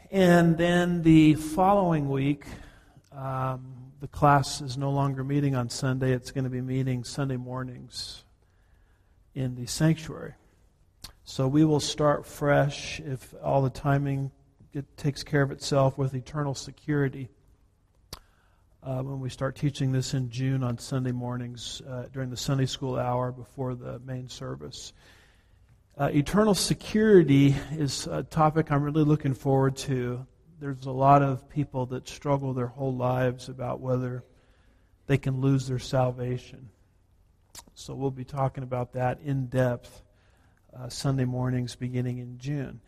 And then the following week, the class is no longer meeting on Sunday. It's going to be meeting Sunday mornings in the sanctuary. So we will start fresh, if all the timing takes care of itself, with eternal security when we start teaching this in June on Sunday mornings during the Sunday school hour before the main service. Eternal security is a topic I'm really looking forward to. There's a lot of people that struggle their whole lives about whether they can lose their salvation. So we'll be talking about that in depth Sunday mornings beginning in June.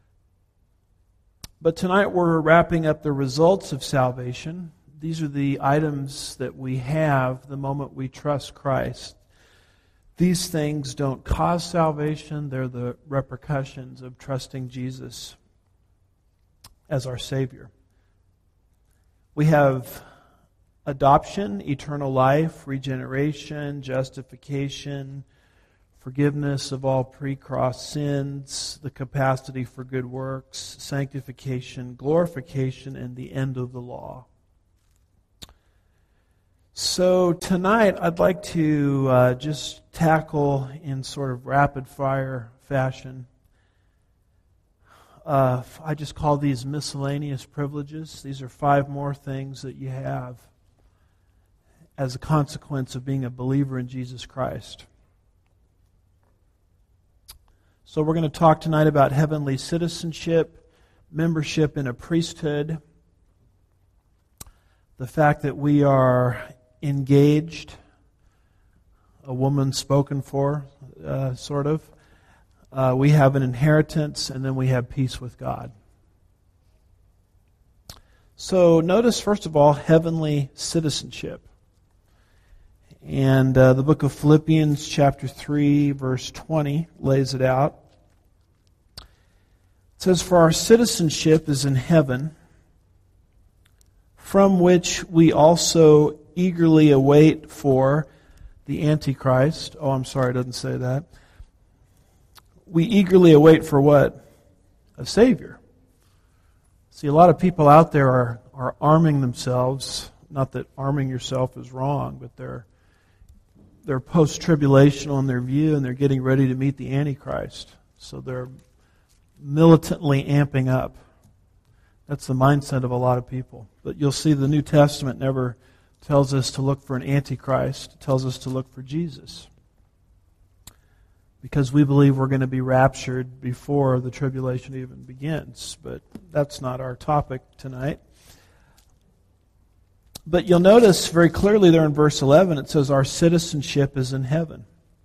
But tonight we're wrapping up the results of salvation. These are the items that we have the moment we trust Christ. These things don't cause salvation. They're the repercussions of trusting Jesus as our Savior. We have adoption, eternal life, regeneration, justification, forgiveness of all pre-cross sins, the capacity for good works, sanctification, glorification, and the end of the law. So tonight I'd like to just tackle in sort of rapid-fire fashion. I just call these miscellaneous privileges. These are 5 more things that you have as a consequence of being a believer in Jesus Christ. So we're going to talk tonight about heavenly citizenship, membership in a priesthood, the fact that we are engaged, a woman spoken for, sort of. We have an inheritance, and then we have peace with God. So notice, first of all, heavenly citizenship. And the book of Philippians chapter 3, verse 20 lays it out. It says, "For our citizenship is in heaven, from which we also eagerly await for the Antichrist." Oh, I'm sorry, it doesn't say that. We eagerly await for what? A Savior. See, a lot of people out there are arming themselves. Not that arming yourself is wrong, but they're post-tribulational in their view, and they're getting ready to meet the Antichrist. So they're militantly amping up. That's the mindset of a lot of people. But you'll see the New Testament never tells us to look for an Antichrist. It tells us to look for Jesus. Because we believe we're going to be raptured before the tribulation even begins. But that's not our topic tonight. But you'll notice very clearly there in verse 11, it says our citizenship is in heaven.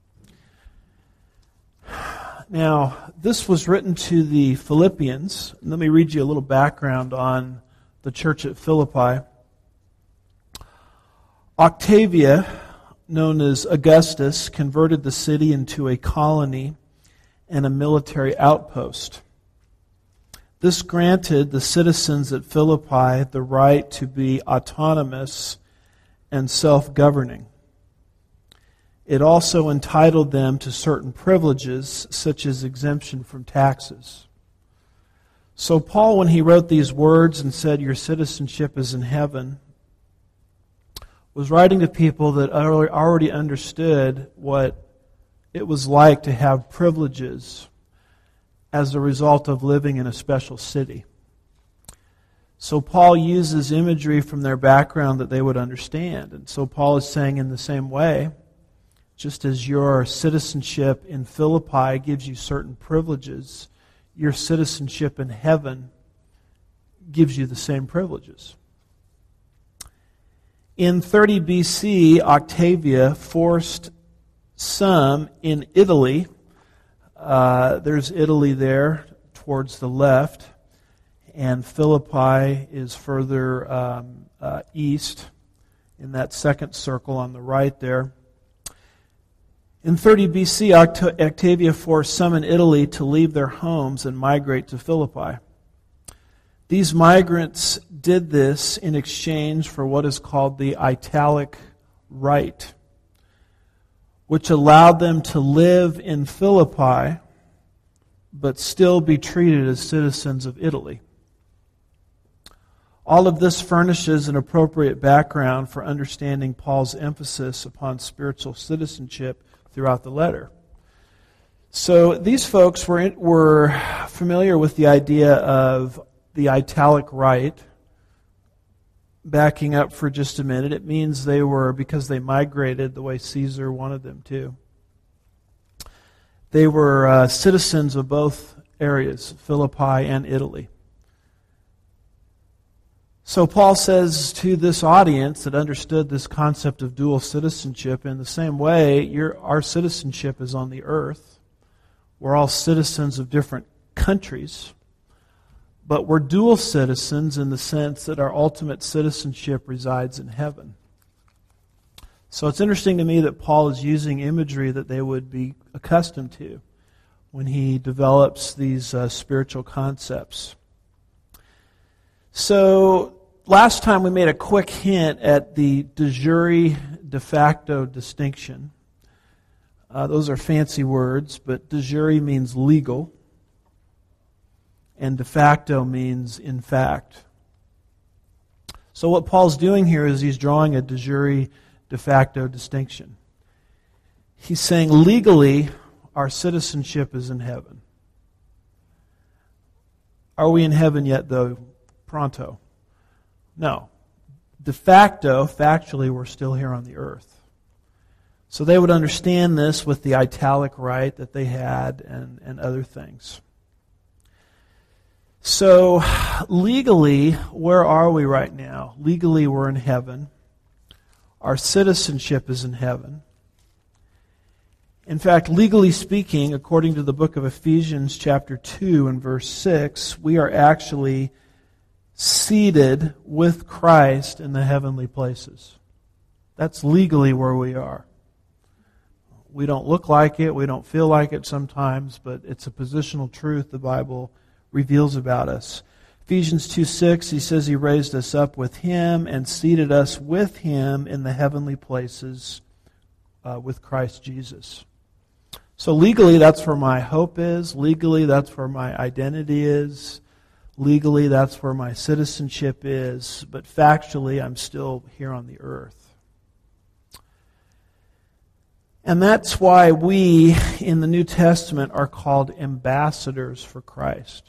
Now, this was written to the Philippians. Let me read you a little background on the church at Philippi. Octavia, known as Augustus, converted the city into a colony and a military outpost. This granted the citizens at Philippi the right to be autonomous and self-governing. It also entitled them to certain privileges, such as exemption from taxes. So Paul, when he wrote these words and said, "Your citizenship is in heaven," was writing to people that already understood what it was like to have privileges as a result of living in a special city. So Paul uses imagery from their background that they would understand. And so Paul is saying in the same way, just as your citizenship in Philippi gives you certain privileges, your citizenship in heaven gives you the same privileges. In 30 BC, Octavia forced some in Italy. There's Italy there towards the left, and Philippi is further east in that second circle on the right there. In 30 BC, Octavia forced some in Italy to leave their homes and migrate to Philippi. These migrants did this in exchange for what is called the Italic right, which allowed them to live in Philippi but still be treated as citizens of Italy. All of this furnishes an appropriate background for understanding Paul's emphasis upon spiritual citizenship throughout the letter. So these folks were familiar with the idea of the italic right. Backing up for just a minute, it means they were, because they migrated the way Caesar wanted them to, they were citizens of both areas, Philippi and Italy. So Paul says to this audience that understood this concept of dual citizenship, in the same way, our citizenship is on the earth. We're all citizens of different countries, but we're dual citizens in the sense that our ultimate citizenship resides in heaven. So it's interesting to me that Paul is using imagery that they would be accustomed to when he develops these spiritual concepts. So last time we made a quick hint at the de jure de facto distinction. Those are fancy words, but de jure means legal, and de facto means in fact. So what Paul's doing here is he's drawing a de jure de facto distinction. He's saying legally our citizenship is in heaven. Are we in heaven yet, though? Pronto. No. De facto, factually, we're still here on the earth. So they would understand this with the italic right that they had and other things. So legally, where are we right now? Legally, we're in heaven. Our citizenship is in heaven. In fact, legally speaking, according to the book of Ephesians chapter 2 and verse 6, we are actually seated with Christ in the heavenly places. That's legally where we are. We don't look like it, we don't feel like it sometimes, but it's a positional truth the Bible reveals about us. Ephesians 2:6, he says he raised us up with him and seated us with him in the heavenly places with Christ Jesus. So legally, that's where my hope is. Legally, that's where my identity is. Legally, that's where my citizenship is. But factually, I'm still here on the earth. And that's why we, in the New Testament, are called ambassadors for Christ.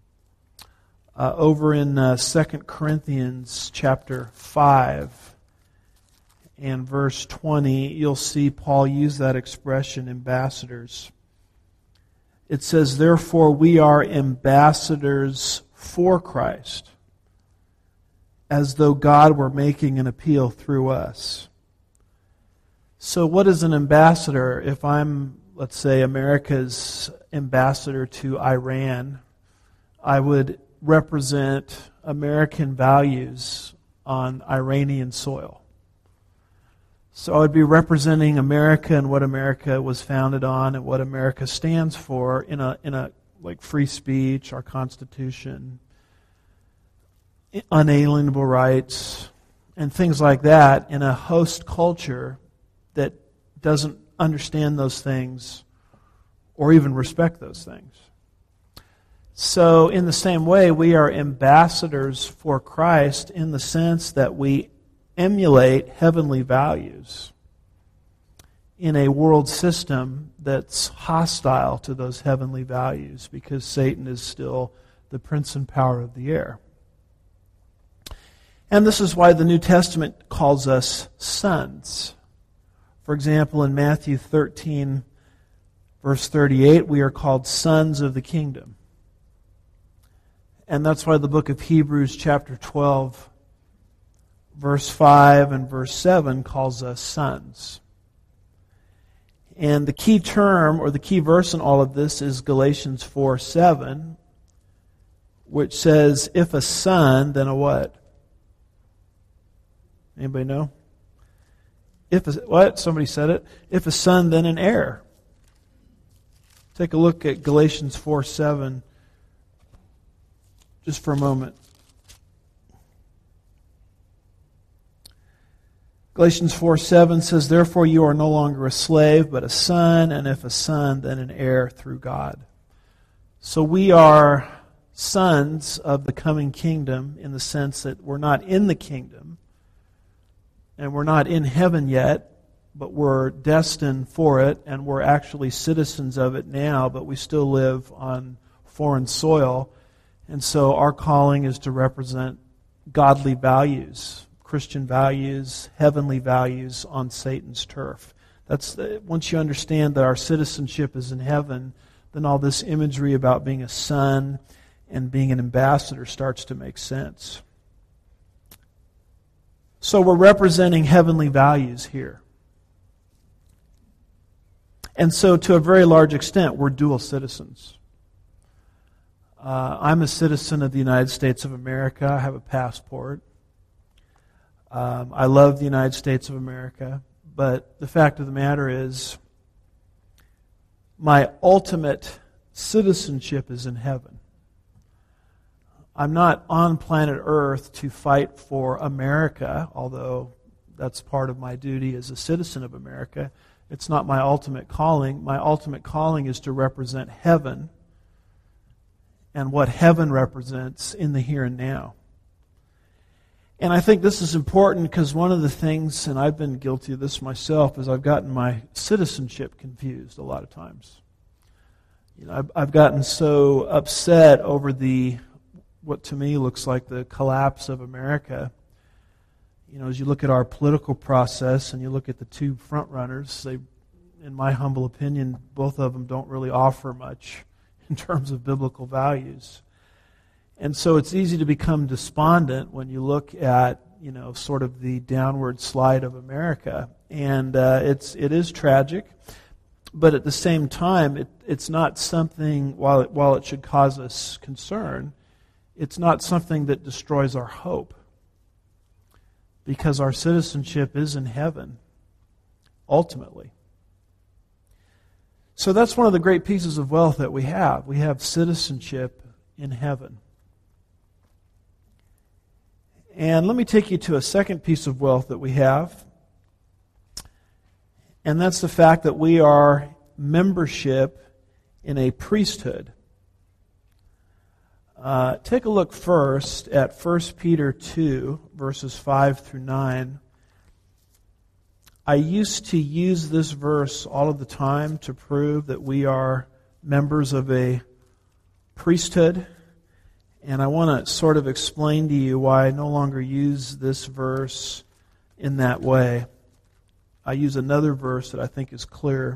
Over in 2 Corinthians chapter 5 and verse 20, you'll see Paul use that expression, ambassadors. It says, therefore we are ambassadors for Christ, as though God were making an appeal through us. So what is an ambassador? If I'm, let's say, America's ambassador to Iran, I would represent American values on Iranian soil. So I would be representing America and what America was founded on and what America stands for in a like free speech, our Constitution, unalienable rights, and things like that in a host culture that doesn't understand those things or even respect those things. So in the same way, we are ambassadors for Christ in the sense that we emulate heavenly values in a world system that's hostile to those heavenly values because Satan is still the prince and power of the air. And this is why the New Testament calls us sons. For example, in Matthew 13, verse 38, we are called sons of the kingdom. And that's why the book of Hebrews chapter 12, verse 5 and verse 7 calls us sons. And the key term or the key verse in all of this is Galatians 4:7, which says, if a son, then a what? Anybody know? What? Somebody said it. If a son, then an heir. Take a look at Galatians 4:7 just for a moment. Galatians 4:7 says, therefore you are no longer a slave, but a son, and if a son, then an heir through God. So we are sons of the coming kingdom in the sense that we're not in the kingdom and we're not in heaven yet, but we're destined for it and we're actually citizens of it now, but we still live on foreign soil. And so our calling is to represent godly values, Christian values, heavenly values on Satan's turf. Once you understand that our citizenship is in heaven, then all this imagery about being a son and being an ambassador starts to make sense. So we're representing heavenly values here. And so to a very large extent, we're dual citizens. I'm a citizen of the United States of America. I have a passport. I love the United States of America. But the fact of the matter is, my ultimate citizenship is in heaven. I'm not on planet Earth to fight for America, although that's part of my duty as a citizen of America. It's not my ultimate calling. My ultimate calling is to represent heaven and what heaven represents in the here and now. And I think this is important because one of the things, and I've been guilty of this myself, is I've gotten my citizenship confused a lot of times. I've gotten so upset over what to me looks like the collapse of America. As you look at our political process and you look at the two front runners, they, in my humble opinion, both of them don't really offer much in terms of biblical values. And so it's easy to become despondent when you look at, sort of the downward slide of America. And it is tragic, but at the same time, it's not something, while it should cause us concern, it's not something that destroys our hope. Because our citizenship is in heaven, ultimately. So that's one of the great pieces of wealth that we have. We have citizenship in heaven. And let me take you to a second piece of wealth that we have. And that's the fact that we are membership in a priesthood. Take a look first at 1 Peter 2, verses 5 through 9. I used to use this verse all of the time to prove that we are members of a priesthood. And I want to sort of explain to you why I no longer use this verse in that way. I use another verse that I think is clear.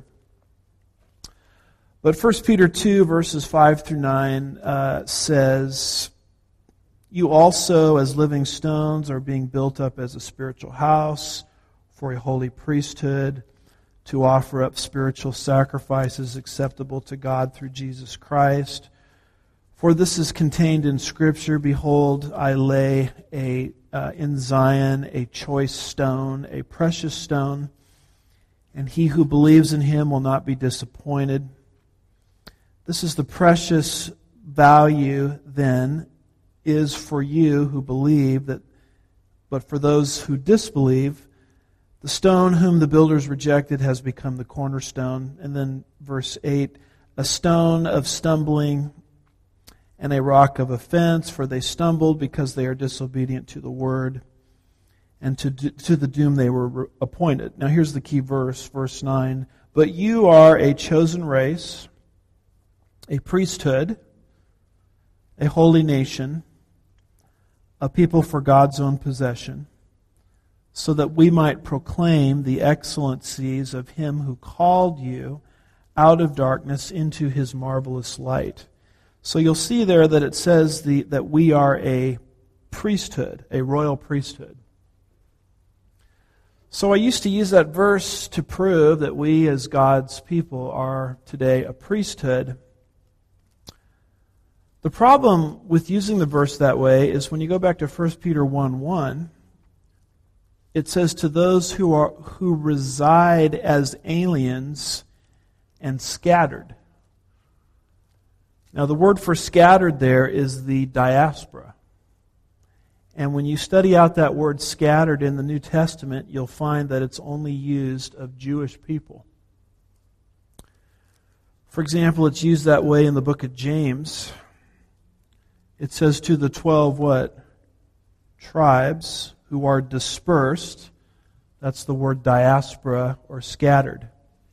But 1 Peter 2, verses 5 through 9 says, "You also, as living stones, are being built up as a spiritual house for a holy priesthood, to offer up spiritual sacrifices acceptable to God through Jesus Christ. For this is contained in Scripture, Behold, I lay in Zion a choice stone, a precious stone, and he who believes in him will not be disappointed. This is the precious value, then, is for you who believe, but for those who disbelieve, the stone whom the builders rejected has become the cornerstone." And then verse 8, "A stone of stumbling and a rock of offense, for they stumbled because they are disobedient to the word, and to the doom they were appointed." Now here's the key verse, verse 9. "But you are a chosen race, a priesthood, a holy nation, a people for God's own possession, so that we might proclaim the excellencies of him who called you out of darkness into his marvelous light." So you'll see there that it says that we are a priesthood, a royal priesthood. So I used to use that verse to prove that we as God's people are today a priesthood. The problem with using the verse that way is when you go back to 1 Peter 1:1, it says, "To those who reside as aliens and scattered." Now the word for scattered there is the diaspora. And when you study out that word scattered in the New Testament, you'll find that it's only used of Jewish people. For example, it's used that way in the book of James. It says to the 12 what? Tribes who are dispersed. That's the word diaspora, or scattered.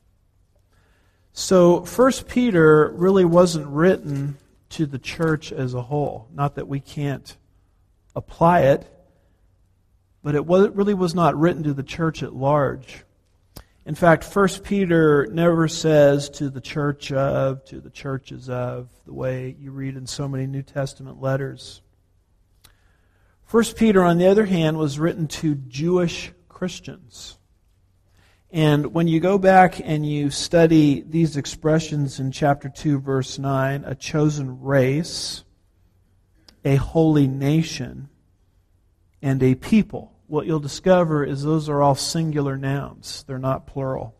So 1 Peter really wasn't written to the church as a whole. Not that we can't apply it, but it really was not written to the church at large. In fact, 1 Peter never says to the church of, to the churches of, the way you read in so many New Testament letters. 1 Peter, on the other hand, was written to Jewish Christians. And when you go back and you study these expressions in chapter 2, verse 9, a chosen race, a holy nation, and a people, what you'll discover is those are all singular nouns. They're not plural.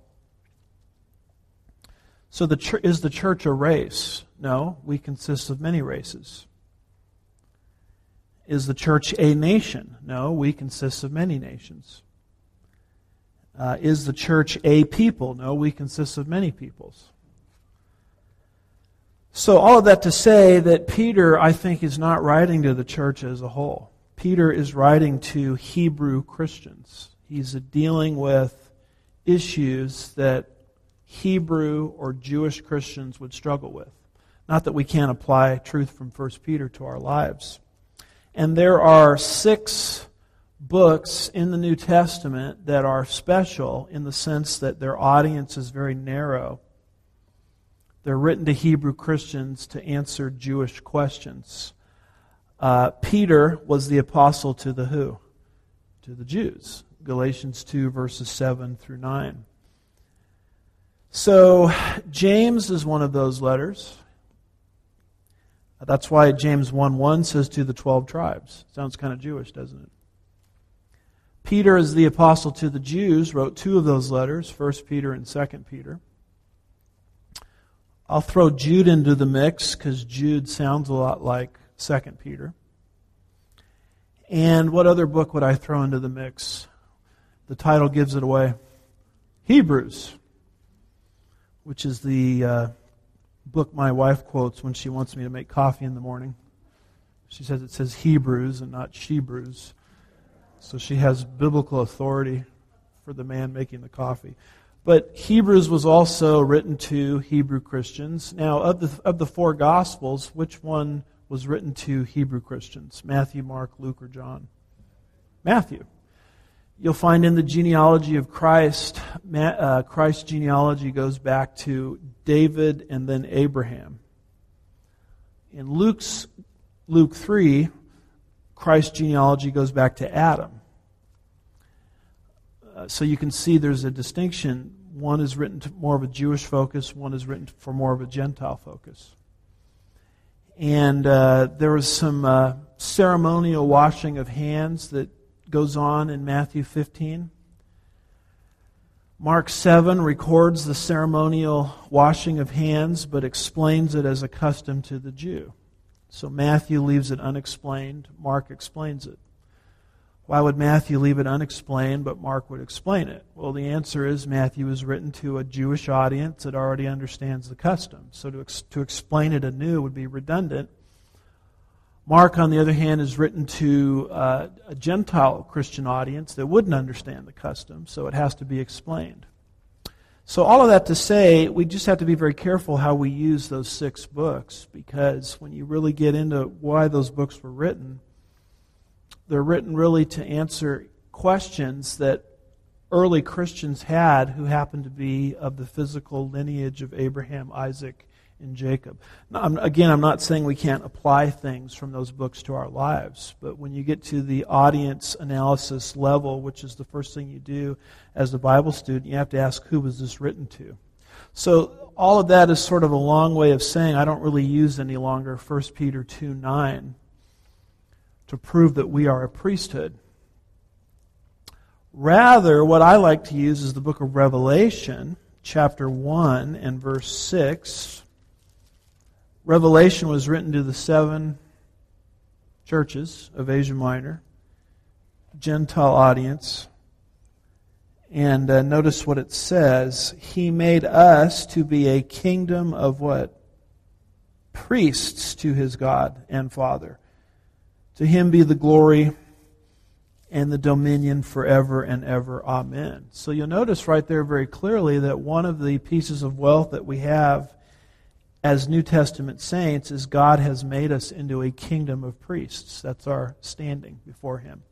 So is the church a race? No, we consist of many races. Is the church a nation? No, we consist of many nations. Is the church a people? No, we consist of many peoples. So all of that to say that Peter, I think, is not writing to the church as a whole. Peter is writing to Hebrew Christians. He's dealing with issues that Hebrew or Jewish Christians would struggle with. Not that we can't apply truth from 1 Peter to our lives. And there are 6 books in the New Testament that are special in the sense that their audience is very narrow. They're written to Hebrew Christians to answer Jewish questions. Peter was the apostle to the who? To the Jews. Galatians 2, verses 7 through 9. So, James is one of those letters. That's why James 1:1 says to the 12 tribes. Sounds kind of Jewish, doesn't it? Peter, as the apostle to the Jews, wrote 2 of those letters, 1 Peter and 2 Peter. I'll throw Jude into the mix because Jude sounds a lot like 2 Peter. And what other book would I throw into the mix? The title gives it away. Hebrews, which is the book my wife quotes when she wants me to make coffee in the morning. She says it says Hebrews and not Shebrews. So she has biblical authority for the man making the coffee. But Hebrews was also written to Hebrew Christians. Now, of the 4 Gospels, which one was written to Hebrew Christians? Matthew, Mark, Luke, or John? Matthew. You'll find in the genealogy of Christ, Christ's genealogy goes back to David and then Abraham. In Luke 3, Christ's genealogy goes back to Adam. So you can see there's a distinction. One is written to more of a Jewish focus, one is written for more of a Gentile focus. And there was some ceremonial washing of hands that goes on in Matthew 15. Mark 7 records the ceremonial washing of hands, but explains it as a custom to the Jew. So Matthew leaves it unexplained. Mark explains it. Why would Matthew leave it unexplained, but Mark would explain it? Well, the answer is Matthew is written to a Jewish audience that already understands the custom. So to explain it anew would be redundant. Mark, on the other hand, is written to a Gentile Christian audience that wouldn't understand the custom, so it has to be explained. So all of that to say, we just have to be very careful how we use those 6 books, because when you really get into why those books were written, they're written really to answer questions that early Christians had who happened to be of the physical lineage of Abraham, Isaac, and Jacob. Now, I'm not saying we can't apply things from those books to our lives, but when you get to the audience analysis level, which is the first thing you do as a Bible student, you have to ask, who was this written to? So all of that is sort of a long way of saying I don't really use any longer 1 Peter 2:9 to prove that we are a priesthood. Rather, what I like to use is the book of Revelation, chapter 1 and verse 6. Revelation was written to the 7 churches of Asia Minor, Gentile audience. And notice what it says. He made us to be a kingdom of what? priests to his God and Father. To him be the glory and the dominion forever and ever. Amen. So you'll notice right there very clearly that one of the pieces of wealth that we have as New Testament saints is God has made us into a kingdom of priests. That's our standing before him.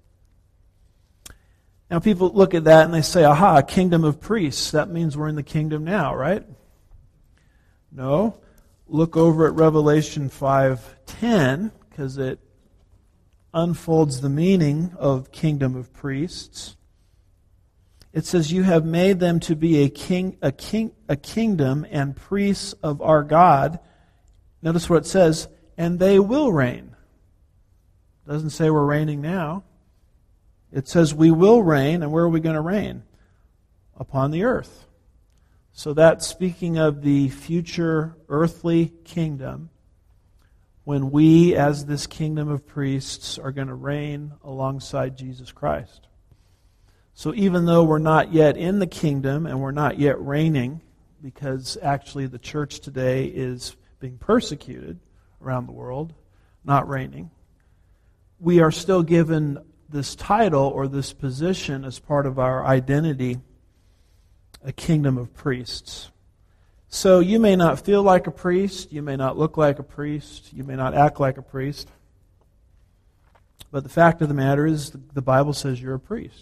Now people look at that and they say, aha, a kingdom of priests. That means we're in the kingdom now, right? No. Look over at Revelation 5:10, because it unfolds the meaning of kingdom of priests. It says, you have made them to be a kingdom and priests of our God. Notice what it says, and they will reign. It doesn't say we're reigning now. It says we will reign, and where are we going to reign? Upon the earth. So that's speaking of the future earthly kingdom, when we, as this kingdom of priests, are going to reign alongside Jesus Christ. So even though we're not yet in the kingdom and we're not yet reigning, because actually the church today is being persecuted around the world, not reigning, we are still given this title or this position as part of our identity, a kingdom of priests. So you may not feel like a priest, you may not look like a priest, you may not act like a priest, but the fact of the matter is the Bible says you're a priest.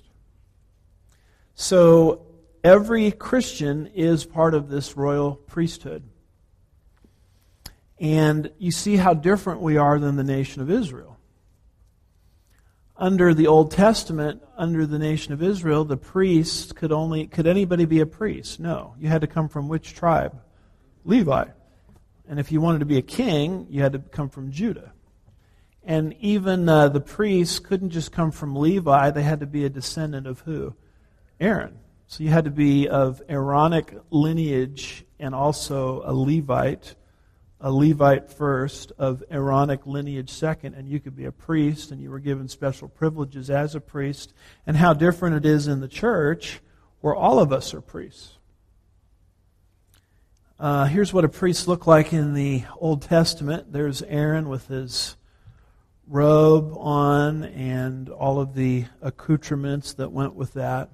So every Christian is part of this royal priesthood. And you see how different we are than the nation of Israel. Under the Old Testament, under the nation of Israel, the priests could anybody be a priest? No. You had to come from which tribe? Levi. And if you wanted to be a king, you had to come from Judah. And even the priests couldn't just come from Levi, they had to be a descendant of who? Aaron. So you had to be of Aaronic lineage and also a Levite first, of Aaronic lineage second, and you could be a priest, and you were given special privileges as a priest. And how different it is in the church, where all of us are priests. Here's what a priest looked like in the Old Testament. There's Aaron with his robe on and all of the accoutrements that went with that.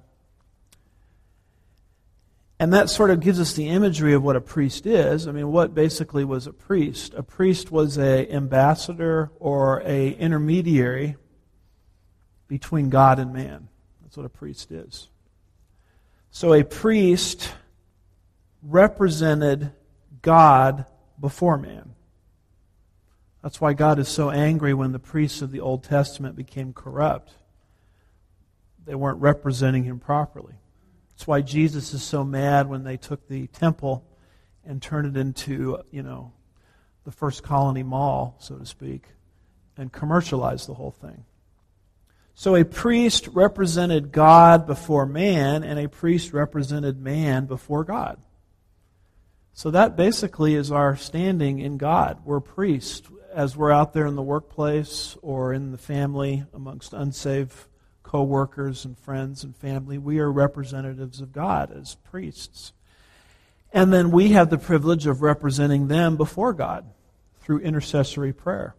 And that sort of gives us the imagery of what a priest is. I mean, what basically was a priest? A priest was an ambassador or an intermediary between God and man. That's what a priest is. So a priest represented God before man. That's why God is so angry when the priests of the Old Testament became corrupt. They weren't representing him properly. That's why Jesus is so mad when they took the temple and turned it into, the first colony mall, so to speak, and commercialized the whole thing. So a priest represented God before man, and a priest represented man before God. So that basically is our standing in God. We're priests. As we're out there in the workplace or in the family amongst unsaved co-workers and friends and family, we are representatives of God as priests. And then we have the privilege of representing them before God through intercessory prayer.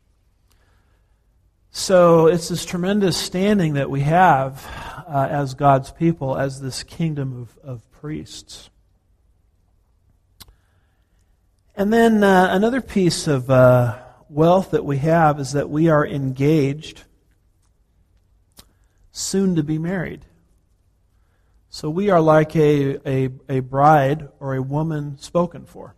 So it's this tremendous standing that we have as God's people, as this kingdom of priests. And then another piece of wealth that we have is that we are engaged, soon to be married. So we are like a bride or a woman spoken for.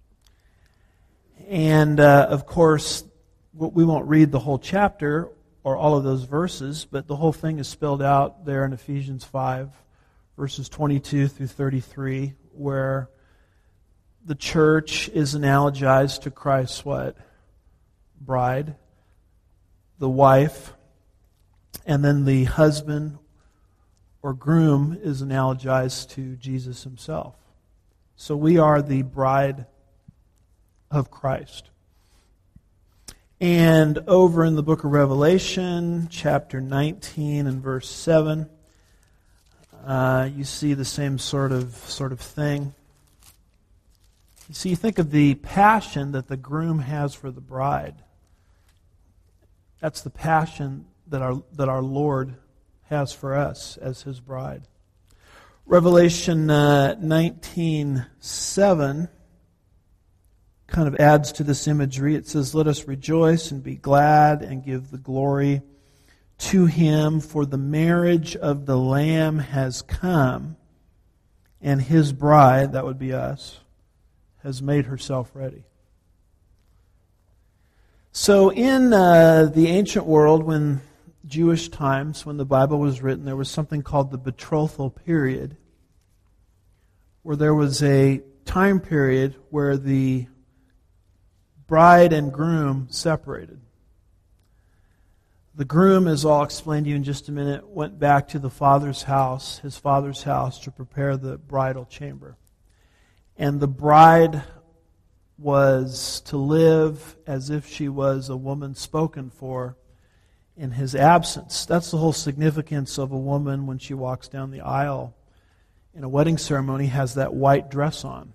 And of course, we won't read the whole chapter or all of those verses, but the whole thing is spelled out there in Ephesians 5, verses 22 through 33, where the church is analogized to Christ's what? Bride, the wife, and then the husband or groom is analogized to Jesus himself. So we are the bride of Christ. And over in the book of Revelation, chapter 19 and verse 7, you see the same sort of thing. You see, you think of the passion that the groom has for the bride. That's the passion that our Lord has for us as His bride. Revelation 19:7 kind of adds to this imagery. It says, "Let us rejoice and be glad and give the glory to Him, for the marriage of the Lamb has come, and His bride," that would be us, "has made herself ready." So in the ancient world, when Jewish times, when the Bible was written, there was something called the betrothal period, where there was a time period where the bride and groom separated. The groom, as I'll explain to you in just a minute, went back to his father's house, to prepare the bridal chamber. And the bride was to live as if she was a woman spoken for in his absence. That's the whole significance of a woman when she walks down the aisle in a wedding ceremony, has that white dress on.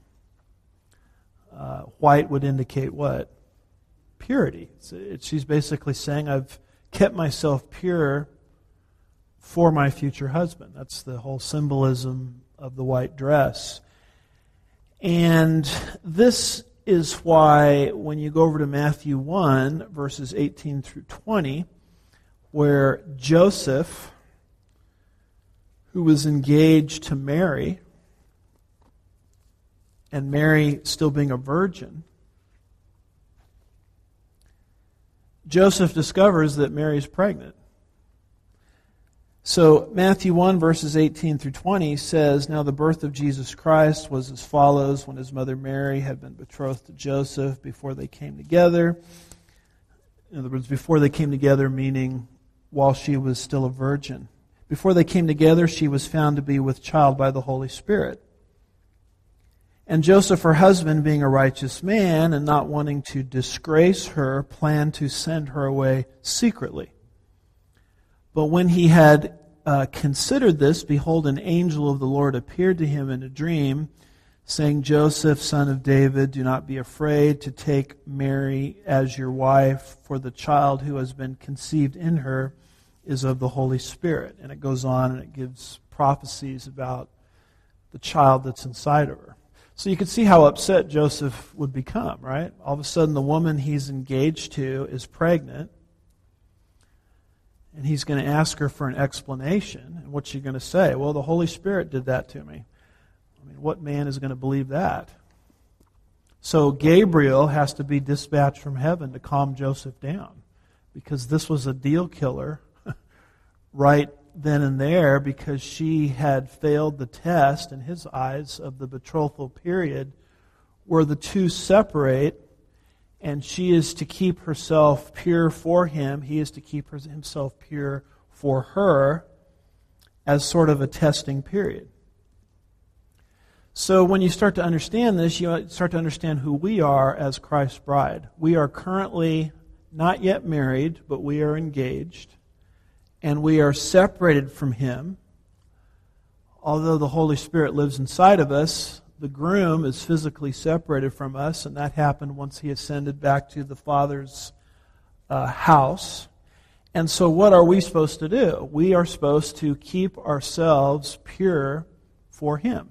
White would indicate what? Purity. She's basically saying, I've kept myself pure for my future husband. That's the whole symbolism of the white dress. And this is why when you go over to Matthew 1, verses 18 through 20, where Joseph, who was engaged to Mary, and Mary still being a virgin, Joseph discovers that Mary is pregnant. So Matthew 1 verses 18 through 20 says, "Now the birth of Jesus Christ was as follows: when his mother Mary had been betrothed to Joseph, before they came together." In other words, before they came together, meaning while she was still a virgin. "Before they came together, she was found to be with child by the Holy Spirit. And Joseph, her husband, being a righteous man and not wanting to disgrace her, planned to send her away secretly. But when he had considered this, behold, an angel of the Lord appeared to him in a dream, saying, 'Joseph, son of David, do not be afraid to take Mary as your wife, for the child who has been conceived in her is of the Holy Spirit.'" And it goes on and it gives prophecies about the child that's inside of her. So you can see how upset Joseph would become, right? All of a sudden the woman he's engaged to is pregnant, and he's going to ask her for an explanation. And what's she going to say? "Well, the Holy Spirit did that to me." I mean, what man is going to believe that? So Gabriel has to be dispatched from heaven to calm Joseph down, because this was a deal killer right then and there, because she had failed the test in his eyes of the betrothal period, where the two separate, and she is to keep herself pure for him, he is to keep himself pure for her, as sort of a testing period. So when you start to understand this, you start to understand who we are as Christ's bride. We are currently not yet married, but we are engaged. And we are separated from Him. Although the Holy Spirit lives inside of us, the groom is physically separated from us, and that happened once He ascended back to the Father's house. And so what are we supposed to do? We are supposed to keep ourselves pure for Him.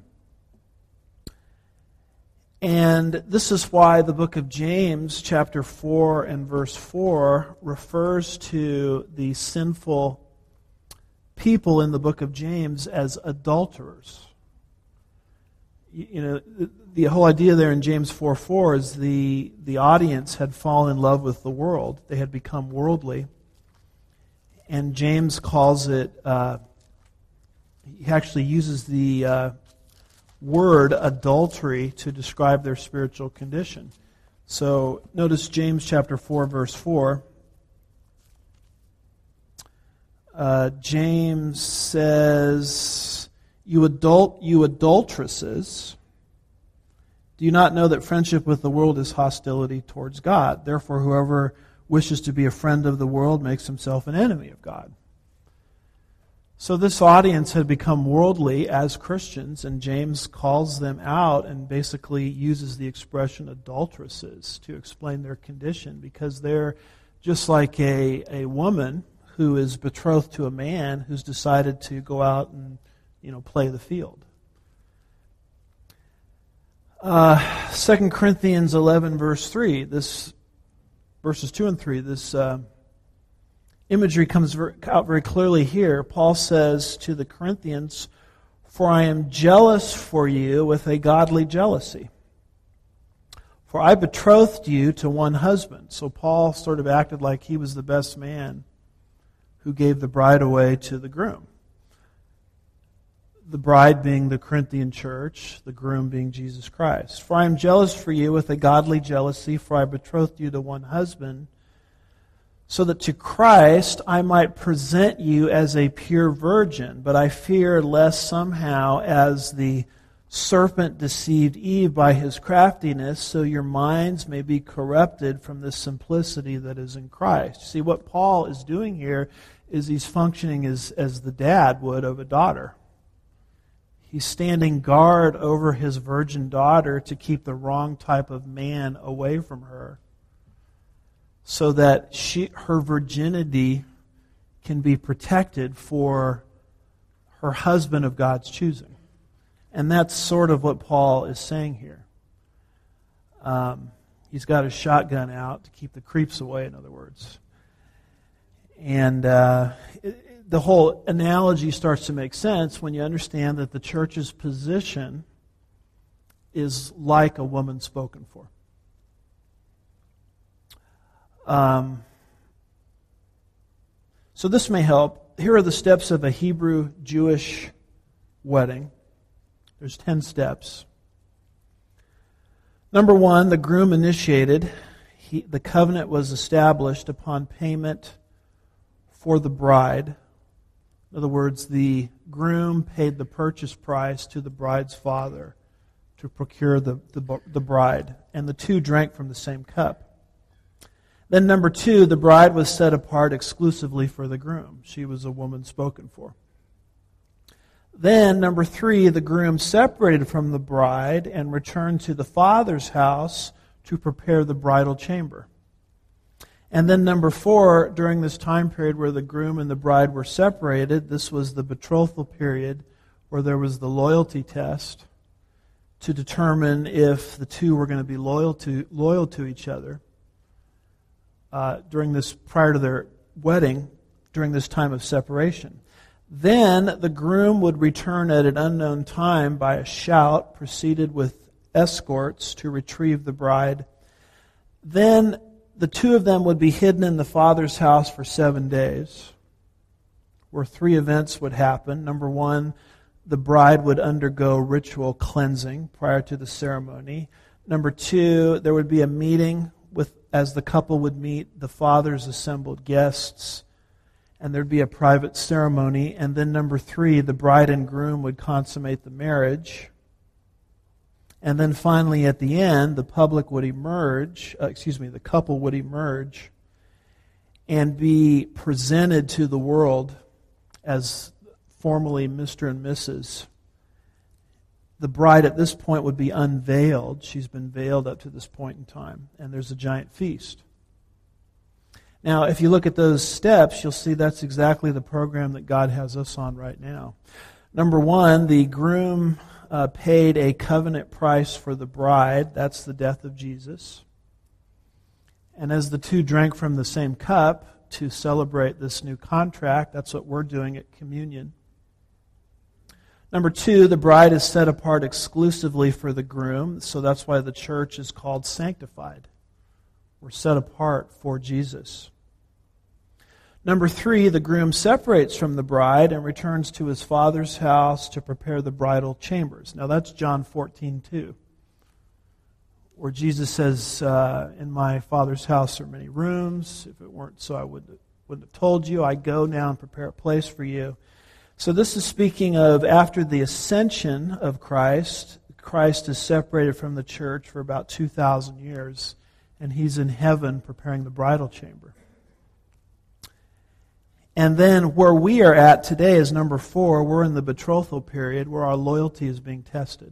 And this is why the book of James, chapter 4 and verse 4, refers to the sinful people in the book of James as adulterers. You know, the whole idea there in James 4:4 is the audience had fallen in love with the world. They had become worldly. And James calls it, he actually uses the word adultery to describe their spiritual condition. So notice James chapter 4 verse 4. James says, you adulteresses, do you not know that friendship with the world is hostility towards God? Therefore, whoever wishes to be a friend of the world makes himself an enemy of God. So this audience had become worldly as Christians, and James calls them out and basically uses the expression adulteresses to explain their condition, because they're just like a woman who is betrothed to a man who's decided to go out and play the field. 2 Corinthians 11 verse 3, verses 2 and 3, this imagery comes out very clearly here. Paul says to the Corinthians, "For I am jealous for you with a godly jealousy. For I betrothed you to one husband." So Paul sort of acted like he was the best man who gave the bride away to the groom. The bride being the Corinthian church, the groom being Jesus Christ. "For I am jealous for you with a godly jealousy, for I betrothed you to one husband, so that to Christ I might present you as a pure virgin. But I fear lest somehow, as the serpent deceived Eve by his craftiness, so your minds may be corrupted from the simplicity that is in Christ." See, what Paul is doing here is he's functioning as the dad would of a daughter. He's standing guard over his virgin daughter to keep the wrong type of man away from her, so that her virginity can be protected for her husband of God's choosing. And that's sort of what Paul is saying here. He's got his shotgun out to keep the creeps away, in other words. And the whole analogy starts to make sense when you understand that the church's position is like a woman spoken for. So this may help. Here are the steps of a Hebrew Jewish wedding. There's 10 steps. Number 1, the groom initiated. The covenant was established upon payment for the bride. In other words, the groom paid the purchase price to the bride's father to procure the bride, and the two drank from the same cup. Then number 2, the bride was set apart exclusively for the groom. She was a woman spoken for. Then number 3, the groom separated from the bride and returned to the father's house to prepare the bridal chamber. And then number 4, during this time period where the groom and the bride were separated, this was the betrothal period where there was the loyalty test to determine if the two were going to be loyal to each other. During this, prior to their wedding, during this time of separation. Then the groom would return at an unknown time by a shout, preceded with escorts to retrieve the bride. Then the two of them would be hidden in the father's house for 7 days, where 3 events would happen. Number 1, the bride would undergo ritual cleansing prior to the ceremony. Number 2, there would be a meeting as the couple would meet the father's assembled guests, and there'd be a private ceremony. And then number 3, the bride and groom would consummate the marriage. And then finally at the end, the couple would emerge and be presented to the world as formally Mr. and Mrs. The bride at this point would be unveiled. She's been veiled up to this point in time. And there's a giant feast. Now, if you look at those steps, you'll see that's exactly the program that God has us on right now. Number 1, the groom paid a covenant price for the bride. That's the death of Jesus. And as the two drank from the same cup to celebrate this new contract, that's what we're doing at communion. Number 2, the bride is set apart exclusively for the groom, so that's why the church is called sanctified. We're set apart for Jesus. Number 3, the groom separates from the bride and returns to his father's house to prepare the bridal chambers. Now that's John 14:2, where Jesus says, in my Father's house are many rooms. If it weren't so, I wouldn't have told you. I go now and prepare a place for you. So this is speaking of after the ascension of Christ. Christ is separated from the church for about 2,000 years, and he's in heaven preparing the bridal chamber. And then where we are at today is number 4. We're in the betrothal period where our loyalty is being tested.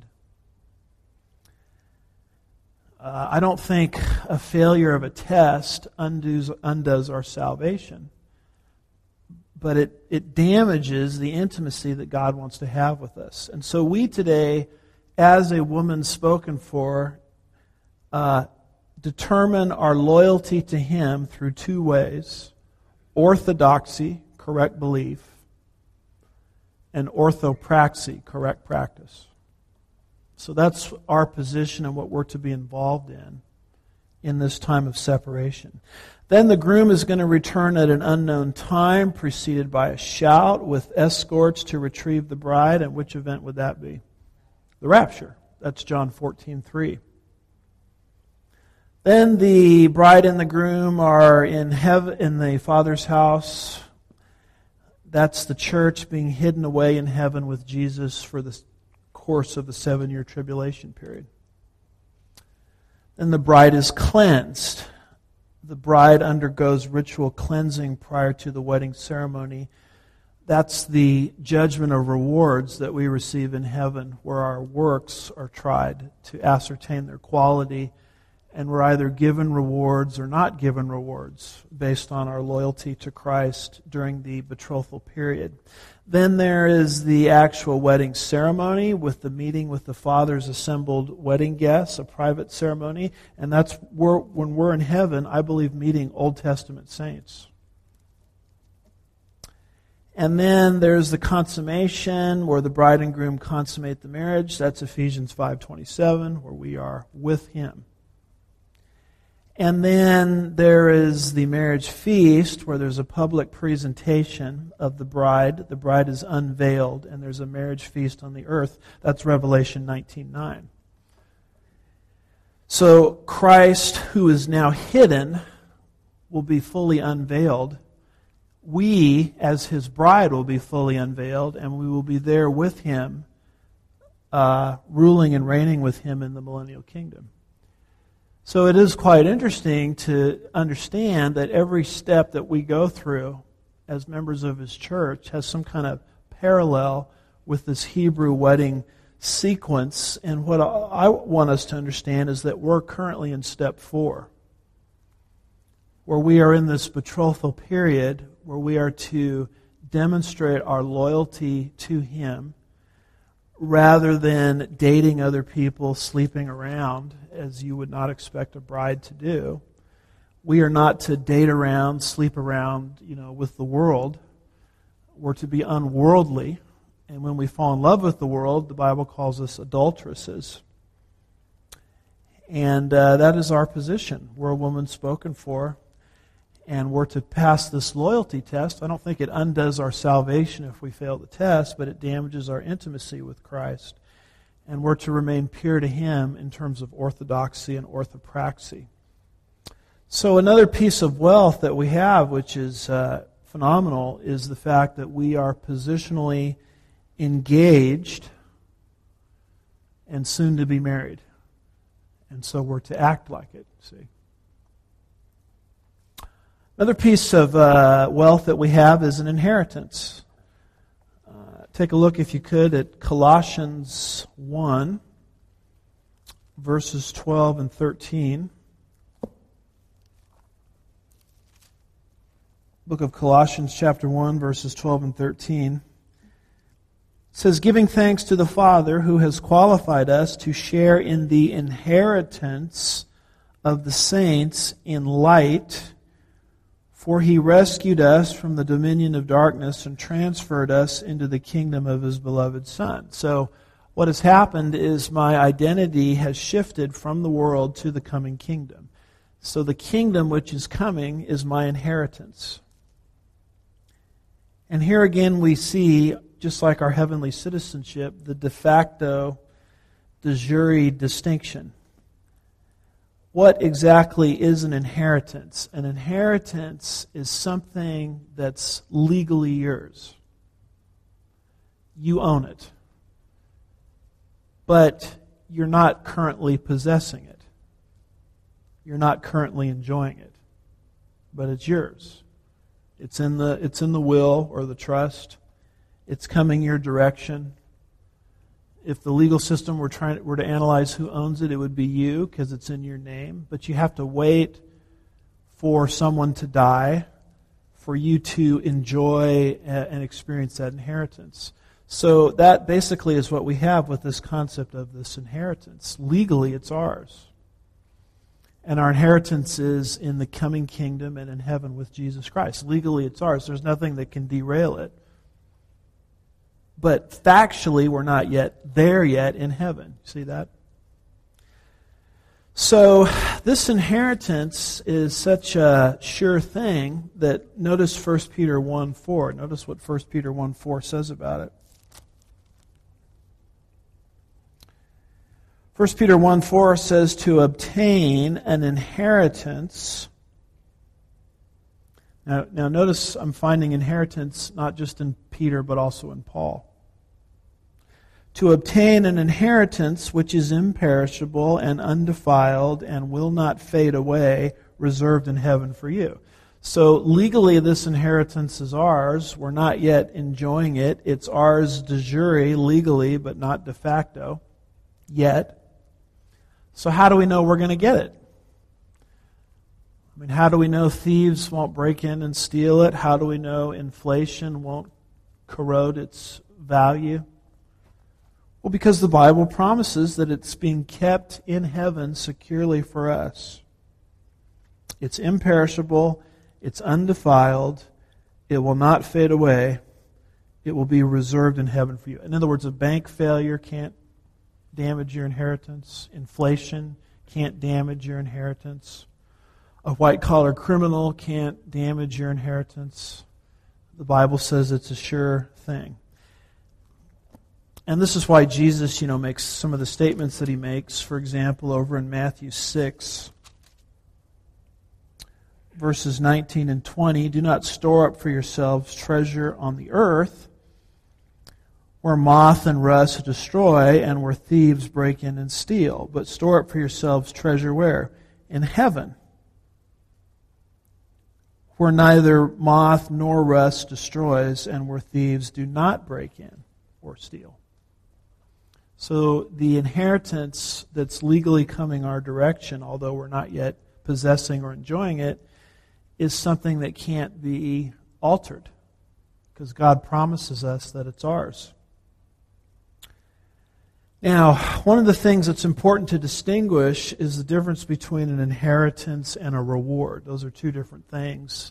I don't think a failure of a test undoes our salvation. But it damages the intimacy that God wants to have with us. And so we today, as a woman spoken for, determine our loyalty to Him through 2 ways. Orthodoxy, correct belief, and orthopraxy, correct practice. So that's our position and what we're to be involved in this time of separation. Then the groom is going to return at an unknown time, preceded by a shout, with escorts to retrieve the bride. And which event would that be? The rapture. That's John 14:3. Then the bride and the groom are in heaven, in the Father's house. That's the church being hidden away in heaven with Jesus for the course of the 7-year tribulation period. Then the bride is cleansed. The bride undergoes ritual cleansing prior to the wedding ceremony. That's the judgment of rewards that we receive in heaven, where our works are tried to ascertain their quality, and we're either given rewards or not given rewards based on our loyalty to Christ during the betrothal period. Then there is the actual wedding ceremony with the meeting with the Father's assembled wedding guests, a private ceremony. And that's when we're in heaven, I believe, meeting Old Testament saints. And then there's the consummation, where the bride and groom consummate the marriage. That's Ephesians 5:27, where we are with Him. And then there is the marriage feast, where there's a public presentation of the bride. The bride is unveiled, and there's a marriage feast on the earth. That's Revelation 19:9. So Christ, who is now hidden, will be fully unveiled. We, as His bride, will be fully unveiled, and we will be there with Him, ruling and reigning with Him in the millennial kingdom. So it is quite interesting to understand that every step that we go through as members of His church has some kind of parallel with this Hebrew wedding sequence. And what I want us to understand is that we're currently in step 4, where we are in this betrothal period, where we are to demonstrate our loyalty to Him rather than dating other people, sleeping around, as you would not expect a bride to do. We are not to date around, sleep around, with the world. We're to be unworldly. And when we fall in love with the world, the Bible calls us adulteresses. And that is our position. We're a woman spoken for, and we're to pass this loyalty test. I don't think it undoes our salvation if we fail the test, but it damages our intimacy with Christ. And we're to remain pure to Him in terms of orthodoxy and orthopraxy. So another piece of wealth that we have, which is phenomenal, is the fact that we are positionally engaged and soon to be married. And so we're to act like it, see. Another piece of wealth that we have is an inheritance. Take a look, if you could, at Colossians 1, verses 12 and 13. Book of Colossians, chapter 1, verses 12 and 13. It says, "Giving thanks to the Father who has qualified us to share in the inheritance of the saints in light, for He rescued us from the dominion of darkness and transferred us into the kingdom of His beloved Son." So what has happened is my identity has shifted from the world to the coming kingdom. So the kingdom which is coming is my inheritance. And here again we see, just like our heavenly citizenship, the de facto, de jure distinction. What exactly is an inheritance? An inheritance is something that's legally yours. You own it. But you're not currently possessing it. You're not currently enjoying it. But it's yours. It's in the will or the trust. It's coming your direction. If the legal system were to analyze who owns it, it would be you because it's in your name. But you have to wait for someone to die for you to enjoy and experience that inheritance. So that basically is what we have with this concept of this inheritance. Legally, it's ours. And our inheritance is in the coming kingdom and in heaven with Jesus Christ. Legally, it's ours. There's nothing that can derail it. But factually, we're not yet there yet in heaven. See that? So this inheritance is such a sure thing that notice 1 Peter 1:4. Notice what 1 Peter 1:4 says about it. 1 Peter 1:4 says to obtain an inheritance. Now notice I'm finding inheritance not just in Peter but also in Paul. To obtain an inheritance which is imperishable and undefiled and will not fade away, reserved in heaven for you. So legally this inheritance is ours. We're not yet enjoying it. It's ours de jure legally but not de facto yet. So how do we know we're going to get it? I mean, how do we know thieves won't break in and steal it? How do we know inflation won't corrode its value? Well, because the Bible promises that it's being kept in heaven securely for us. It's imperishable, it's undefiled, it will not fade away, it will be reserved in heaven for you. In other words, a bank failure can't damage your inheritance. Inflation can't damage your inheritance. A white-collar criminal can't damage your inheritance. The Bible says it's a sure thing. And this is why Jesus, makes some of the statements that he makes. For example, over in Matthew 6, verses 19 and 20, do not store up for yourselves treasure on the earth, where moth and rust destroy, and where thieves break in and steal. But store up for yourselves treasure where? In heaven, where neither moth nor rust destroys, and where thieves do not break in or steal. So the inheritance that's legally coming our direction, although we're not yet possessing or enjoying it, is something that can't be altered, because God promises us that it's ours. Now, one of the things that's important to distinguish is the difference between an inheritance and a reward. Those are two different things.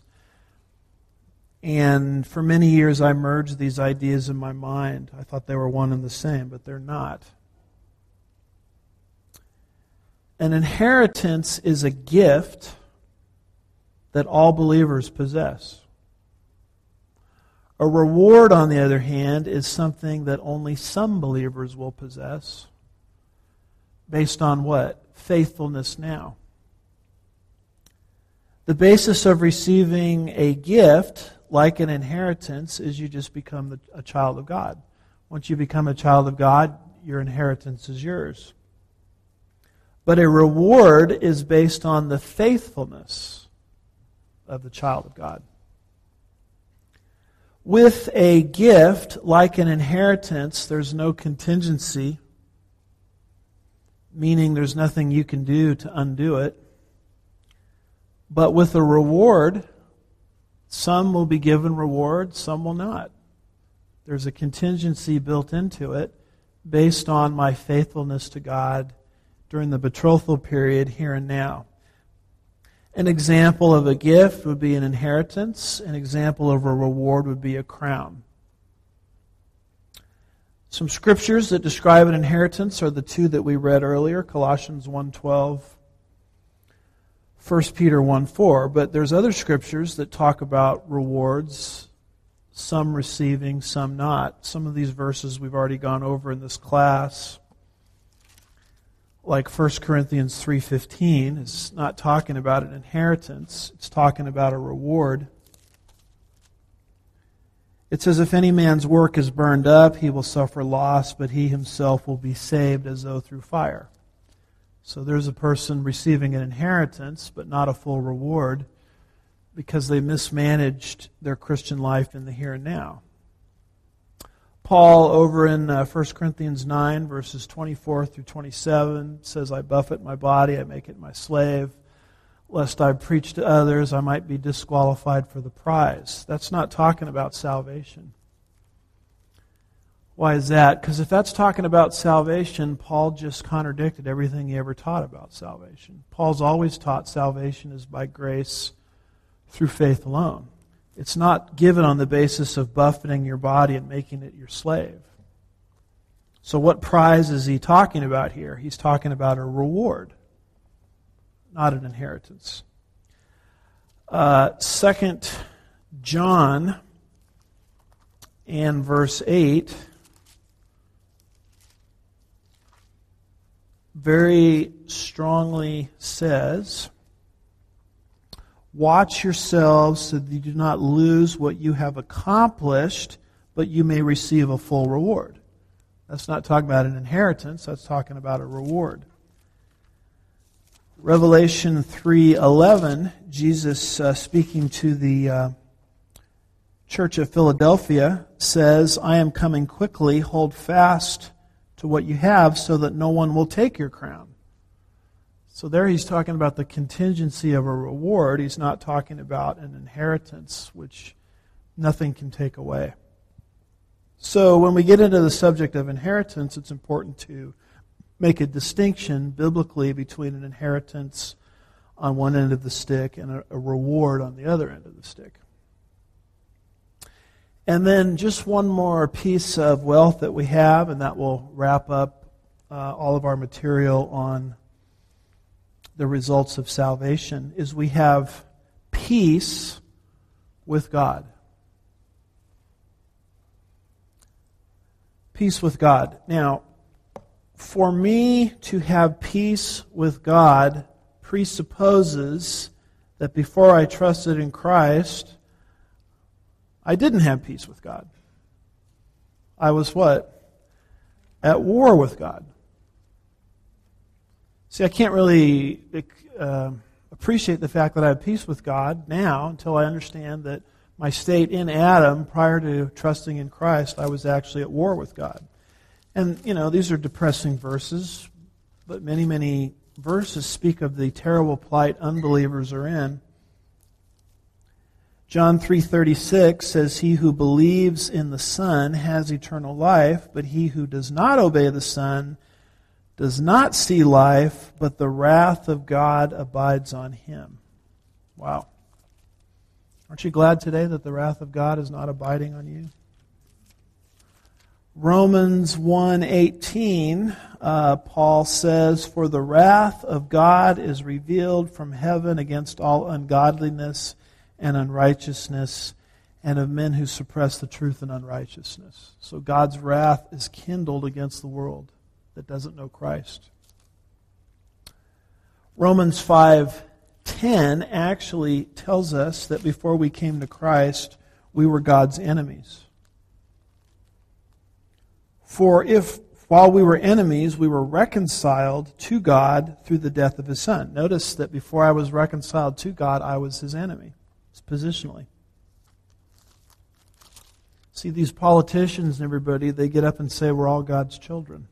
And for many years I merged these ideas in my mind. I thought they were one and the same, but they're not. An inheritance is a gift that all believers possess. A reward, on the other hand, is something that only some believers will possess. Based on what? Faithfulness now. The basis of receiving a gift, like an inheritance, is you just become a child of God. Once you become a child of God, your inheritance is yours. But a reward is based on the faithfulness of the child of God. With a gift, like an inheritance, there's no contingency, meaning there's nothing you can do to undo it. But with a reward, some will be given rewards, some will not. There's a contingency built into it based on my faithfulness to God during the betrothal period here and now. An example of a gift would be an inheritance. An example of a reward would be a crown. Some scriptures that describe an inheritance are the two that we read earlier, Colossians 1:12, 1 Peter 1:4. But there's other scriptures that talk about rewards, some receiving, some not. Some of these verses we've already gone over in this class. Like 1 Corinthians 3:15, is not talking about an inheritance. It's talking about a reward. It says, if any man's work is burned up, he will suffer loss, but he himself will be saved as though through fire. So there's a person receiving an inheritance, but not a full reward. because they mismanaged their Christian life in the here and now. Paul, over in 1 Corinthians 9, verses 24 through 27, says, I buffet my body, I make it my slave, lest I preach to others, I might be disqualified for the prize. That's not talking about salvation. Why is that? Because if that's talking about salvation, Paul just contradicted everything he ever taught about salvation. Paul's always taught salvation is by grace through faith alone. It's not given on the basis of buffeting your body and making it your slave. So what prize is he talking about here? He's talking about a reward, not an inheritance. 2 John and verse 8 very strongly says, watch yourselves so that you do not lose what you have accomplished, but you may receive a full reward. That's not talking about an inheritance, that's talking about a reward. Revelation 3:11, Jesus speaking to the church of Philadelphia says, I am coming quickly, hold fast to what you have so that no one will take your crown. So there he's talking about the contingency of a reward. He's not talking about an inheritance, which nothing can take away. So when we get into the subject of inheritance, it's important to make a distinction biblically between an inheritance on one end of the stick and a reward on the other end of the stick. And then just one more piece of wealth that we have, and that will wrap up all of our material on the results of salvation, is we have peace with God. Peace with God. Now, for me to have peace with God presupposes that before I trusted in Christ, I didn't have peace with God. I was what? At war with God. See, I can't really appreciate the fact that I have peace with God now until I understand that my state in Adam, prior to trusting in Christ, I was actually at war with God. And, these are depressing verses, but many, many verses speak of the terrible plight unbelievers are in. John 3:36 says, he who believes in the Son has eternal life, but he who does not obey the Son does not see life, but the wrath of God abides on him. Wow. Aren't you glad today that the wrath of God is not abiding on you? Romans 1:18, Paul says, for the wrath of God is revealed from heaven against all ungodliness and unrighteousness, and of men who suppress the truth in unrighteousness. So God's wrath is kindled against the world that doesn't know Christ. Romans 5:10 actually tells us that before we came to Christ, we were God's enemies. For if, while we were enemies, we were reconciled to God through the death of His Son. Notice that before I was reconciled to God, I was His enemy, positionally. See, these politicians and everybody, they get up and say we're all God's children.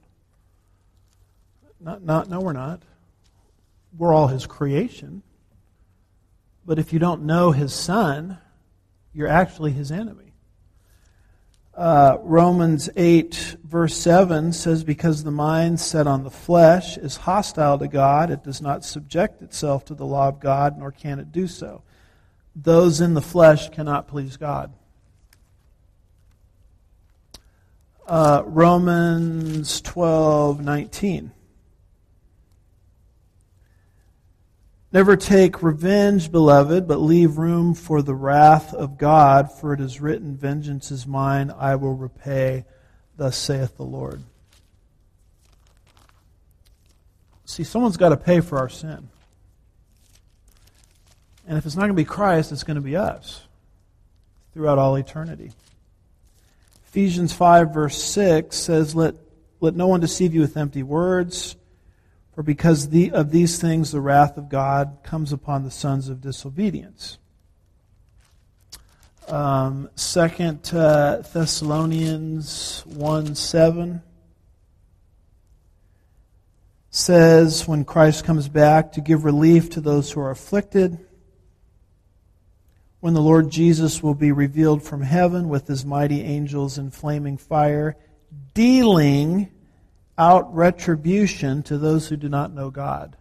No, we're not. We're all His creation. But if you don't know His Son, you're actually His enemy. Romans 8, verse 7 says, because the mind set on the flesh is hostile to God, it does not subject itself to the law of God, nor can it do so. Those in the flesh cannot please God. Romans 12:19. Never take revenge, beloved, but leave room for the wrath of God, for it is written, vengeance is mine, I will repay, thus saith the Lord. See, someone's got to pay for our sin. And if it's not going to be Christ, it's going to be us throughout all eternity. Ephesians 5, verse 6 says, Let no one deceive you with empty words, for because of these things the wrath of God comes upon the sons of disobedience. 2 Thessalonians 1:7 says, when Christ comes back to give relief to those who are afflicted, when the Lord Jesus will be revealed from heaven with his mighty angels in flaming fire, dealing out retribution to those who do not know God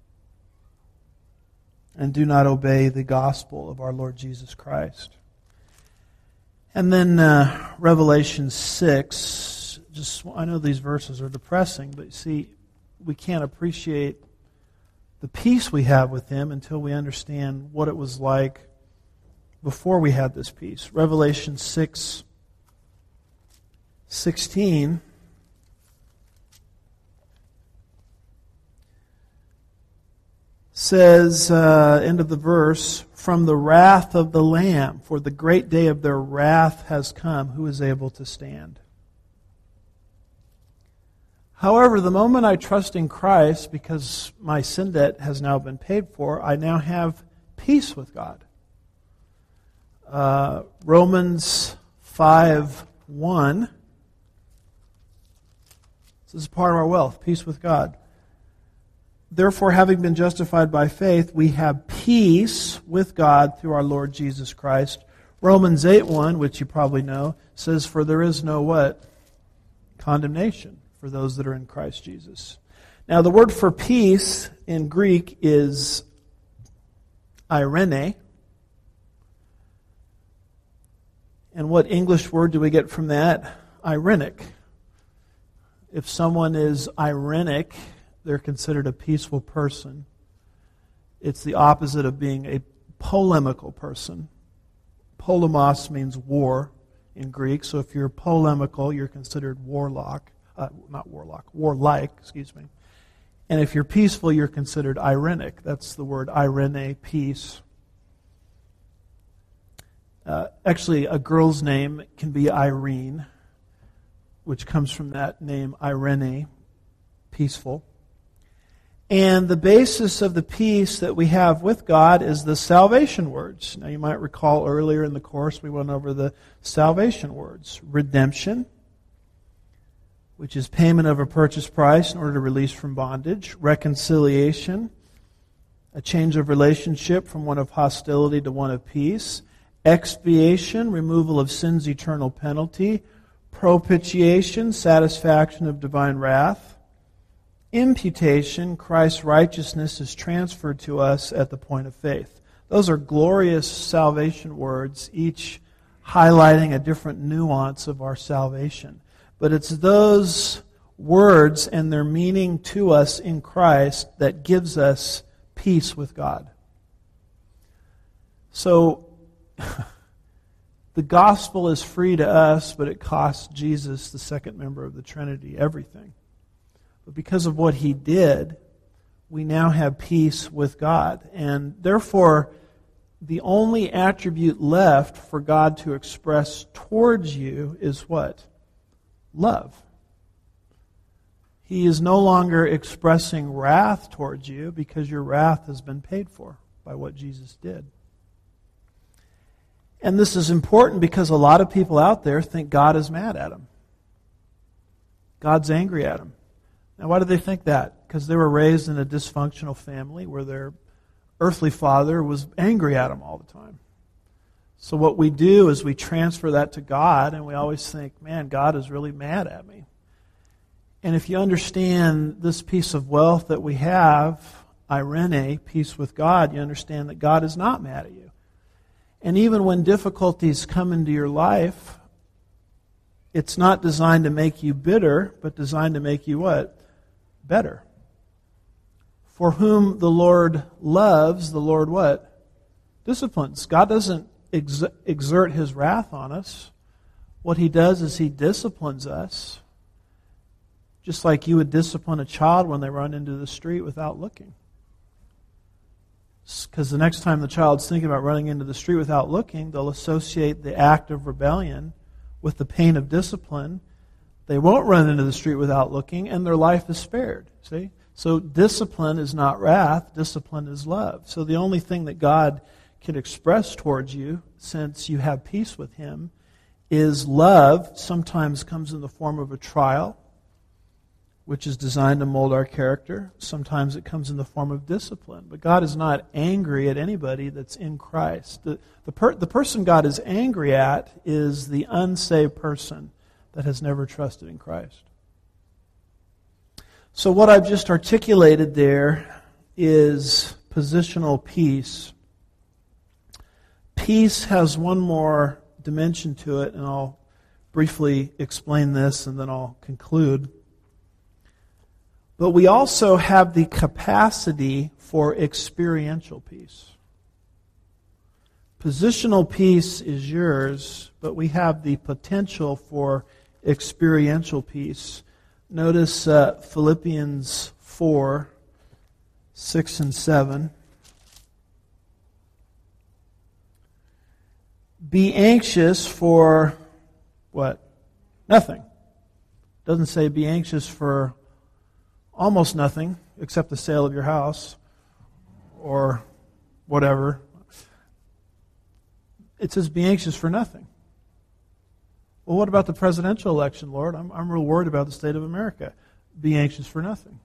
and do not obey the gospel of our Lord Jesus Christ. And then Revelation 6, I know these verses are depressing, but see, we can't appreciate the peace we have with him until we understand what it was like before we had this peace. Revelation 6:16 says, end of the verse, from the wrath of the Lamb, for the great day of their wrath has come, who is able to stand? However, the moment I trust in Christ, because my sin debt has now been paid for, I now have peace with God. Romans 5:1. This is part of our wealth, peace with God. Therefore, having been justified by faith, we have peace with God through our Lord Jesus Christ. Romans 8:1, which you probably know, says, for there is no what? Condemnation for those that are in Christ Jesus. Now, the word for peace in Greek is eirene. And what English word do we get from that? Irenic. If someone is irenic, they're considered a peaceful person. It's the opposite of being a polemical person. Polemos means war in Greek. So if you're polemical, you're considered warlike. And if you're peaceful, you're considered irenic. That's the word eirene, peace. Actually, a girl's name can be Irene, which comes from that name, Irene, peaceful. And the basis of the peace that we have with God is the salvation words. Now, you might recall earlier in the course we went over the salvation words. Redemption, which is payment of a purchase price in order to release from bondage. Reconciliation, a change of relationship from one of hostility to one of peace. Expiation, removal of sin's eternal penalty. Propitiation, satisfaction of divine wrath. Imputation, Christ's righteousness is transferred to us at the point of faith. Those are glorious salvation words, each highlighting a different nuance of our salvation. But it's those words and their meaning to us in Christ that gives us peace with God. So, the gospel is free to us, but it costs Jesus, the second member of the Trinity, everything. But because of what he did, we now have peace with God. And therefore, the only attribute left for God to express towards you is what? Love. He is no longer expressing wrath towards you because your wrath has been paid for by what Jesus did. And this is important because a lot of people out there think God is mad at them. God's angry at them. Now, why do they think that? Because they were raised in a dysfunctional family where their earthly father was angry at them all the time. So what we do is we transfer that to God, and we always think, man, God is really mad at me. And if you understand this piece of wealth that we have, Irene, peace with God, you understand that God is not mad at you. And even when difficulties come into your life, it's not designed to make you bitter, but designed to make you what? Better. For whom the Lord loves, the Lord what? Disciplines. God doesn't exert his wrath on us. What he does is he disciplines us. Just like you would discipline a child when they run into the street without looking. Because the next time the child's thinking about running into the street without looking, they'll associate the act of rebellion with the pain of discipline. They won't run into the street without looking, and their life is spared. See? So discipline is not wrath, discipline is love. So the only thing that God can express towards you, since you have peace with Him, is love. Sometimes comes in the form of a trial, which is designed to mold our character. Sometimes it comes in the form of discipline. But God is not angry at anybody that's in Christ. The person God is angry at is the unsaved person that has never trusted in Christ. So what I've just articulated there is positional peace. Peace has one more dimension to it, and I'll briefly explain this and then I'll conclude. But we also have the capacity for experiential peace. Positional peace is yours, but we have the potential for experiential peace. Notice Philippians 4, 6 and 7. Be anxious for what? Nothing. Doesn't say be anxious for almost nothing except the sale of your house or whatever. It says be anxious for nothing. Well, what about the presidential election, Lord? I'm real worried about the state of America. Be anxious for nothing.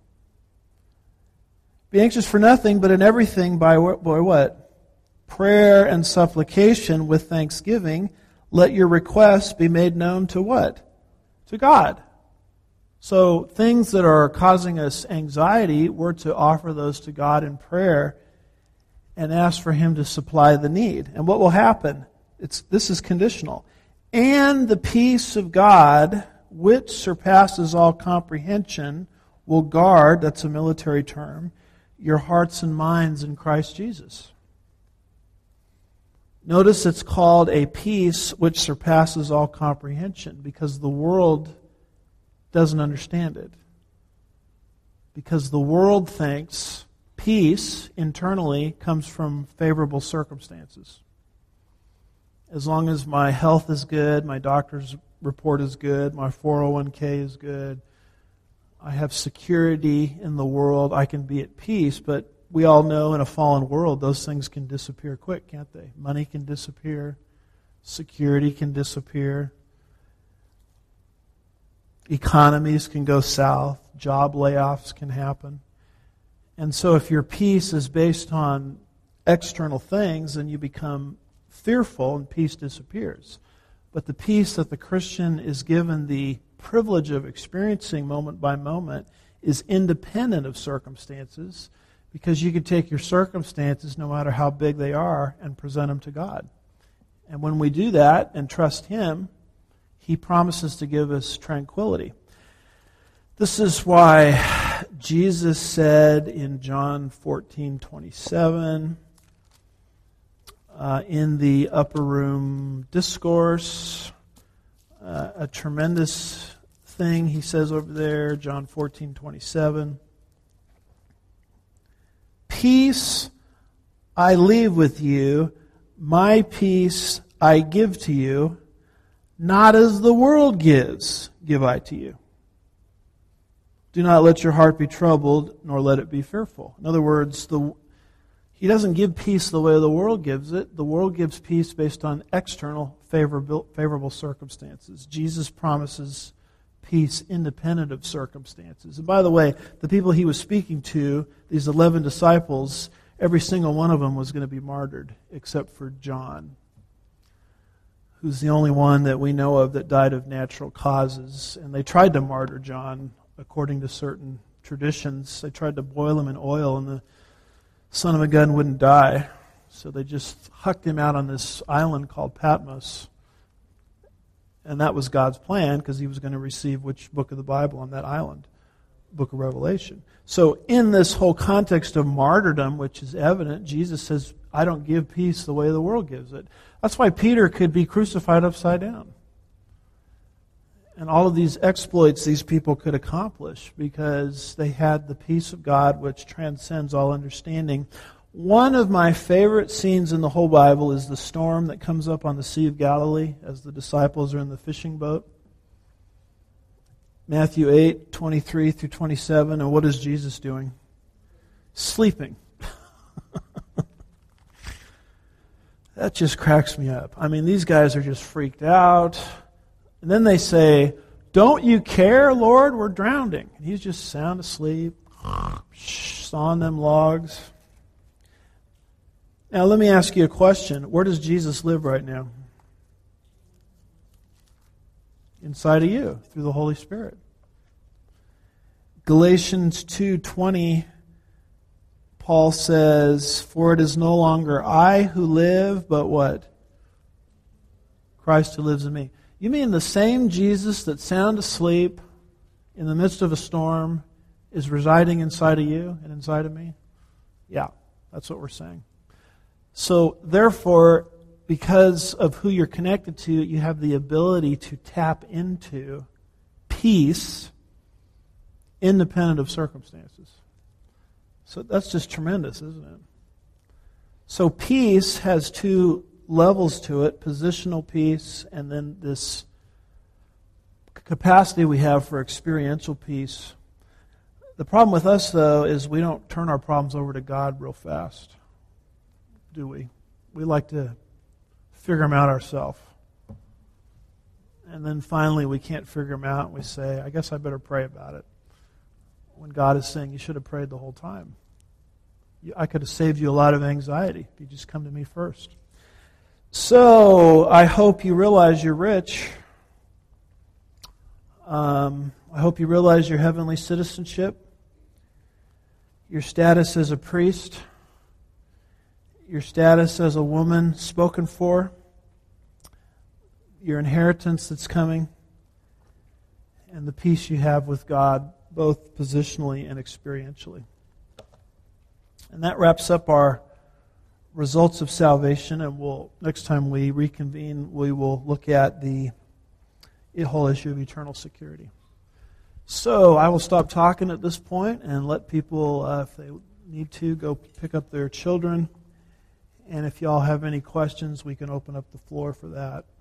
Be anxious for nothing, but in everything by what? Prayer and supplication with thanksgiving, let your requests be made known to what? To God. So things that are causing us anxiety, we're to offer those to God in prayer and ask for Him to supply the need. And what will happen? This is conditional. And the peace of God, which surpasses all comprehension, will guard, that's a military term, your hearts and minds in Christ Jesus. Notice it's called a peace which surpasses all comprehension because the world doesn't understand it. Because the world thinks peace internally comes from favorable circumstances. As long as my health is good, my doctor's report is good, my 401k is good, I have security in the world, I can be at peace. But we all know in a fallen world, those things can disappear quick, can't they? Money can disappear. Security can disappear. Economies can go south. Job layoffs can happen. And so if your peace is based on external things, then you become fearful and peace disappears. But the peace that the Christian is given the privilege of experiencing moment by moment is independent of circumstances, because you can take your circumstances, no matter how big they are, and present them to God. And when we do that and trust Him, He promises to give us tranquility. This is why Jesus said in John 14:27, in the upper room discourse, a tremendous thing He says over there, John 14:27. Peace I leave with you, my peace I give to you, not as the world gives, give I to you. Do not let your heart be troubled, nor let it be fearful. In other words, He doesn't give peace the way the world gives it. The world gives peace based on external favorable circumstances. Jesus promises peace independent of circumstances. And by the way, the people He was speaking to, these 11 disciples, every single one of them was going to be martyred, except for John, who's the only one that we know of that died of natural causes. And they tried to martyr John according to certain traditions. They tried to boil him in oil, and the son of a gun wouldn't die. So they just hucked him out on this island called Patmos. And that was God's plan, because He was going to receive which book of the Bible on that island? Book of Revelation. So in this whole context of martyrdom, which is evident, Jesus says, I don't give peace the way the world gives it. That's why Peter could be crucified upside down. And all of these exploits these people could accomplish because they had the peace of God which transcends all understanding. One of my favorite scenes in the whole Bible is the storm that comes up on the Sea of Galilee as the disciples are in the fishing boat. Matthew 8:23 through 27. And what is Jesus doing? Sleeping. That just cracks me up. I mean, these guys are just freaked out. And then they say, "Don't you care, Lord? We're drowning." And he's just sound asleep, sawing them logs. Now, let me ask you a question. Where does Jesus live right now? Inside of you, through the Holy Spirit. Galatians 2:20, Paul says, "For it is no longer I who live, but what? Christ who lives in me." You mean the same Jesus that's sound asleep in the midst of a storm is residing inside of you and inside of me? Yeah, that's what we're saying. So, therefore, because of who you're connected to, you have the ability to tap into peace independent of circumstances. So that's just tremendous, isn't it? So peace has two levels to it, positional peace and then this capacity we have for experiential peace. The problem with us, though, is we don't turn our problems over to God real fast, do we? We like to figure them out ourselves. And then finally we can't figure them out and we say, "I guess I better pray about it." When God is saying, "You should have prayed the whole time. I could have saved you a lot of anxiety if you just come to me first." So, I hope you realize you're rich. I hope you realize your heavenly citizenship, your status as a priest, your status as a woman spoken for, your inheritance that's coming, and the peace you have with God, both positionally and experientially. And that wraps up our results of salvation, and next time we reconvene, we will look at the whole issue of eternal security. So I will stop talking at this point and let people, if they need to, go pick up their children. And if y'all have any questions, we can open up the floor for that.